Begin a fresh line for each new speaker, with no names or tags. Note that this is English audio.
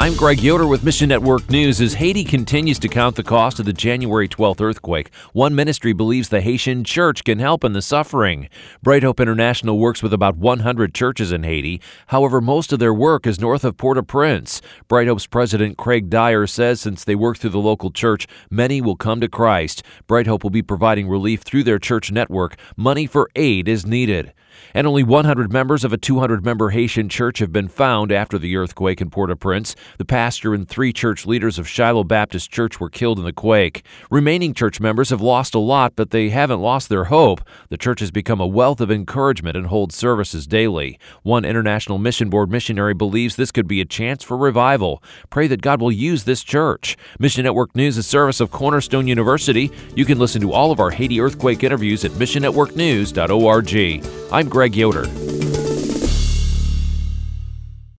I'm Greg Yoder with Mission Network News. As Haiti continues to count the cost of the January 12th earthquake, one ministry believes the Haitian church can help in the suffering. Bright Hope International works with about 100 churches in Haiti. However, most of their work is north of Port-au-Prince. Bright Hope's president Craig Dyer says since they work through the local church, many will come to Christ. Bright Hope will be providing relief through their church network. Money for aid is needed. And only 100 members of a 200-member Haitian church have been found after the earthquake in Port-au-Prince. The pastor and 3 church leaders of Shiloh Baptist Church were killed in the quake. Remaining church members have lost a lot, but they haven't lost their hope. The church has become a wealth of encouragement and holds services daily. One International Mission Board missionary believes this could be a chance for revival. Pray that God will use this church. Mission Network News is a service of Cornerstone University. You can listen to all of our Haiti earthquake interviews at missionnetworknews.org. I'm Greg Yoder.